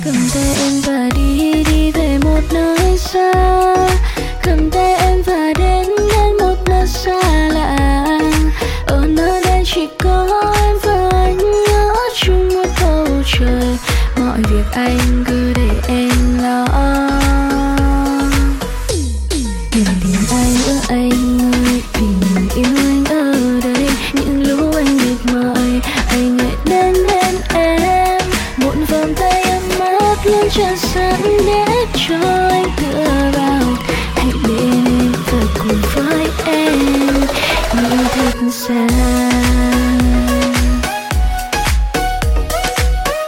Cầm tay em và đi, đi về một nơi xa. Cầm tay em và đến một nơi xa lạ. Ở nơi đây chỉ có em và anh nhớ chung một bầu trời. Mọi việc anh cứ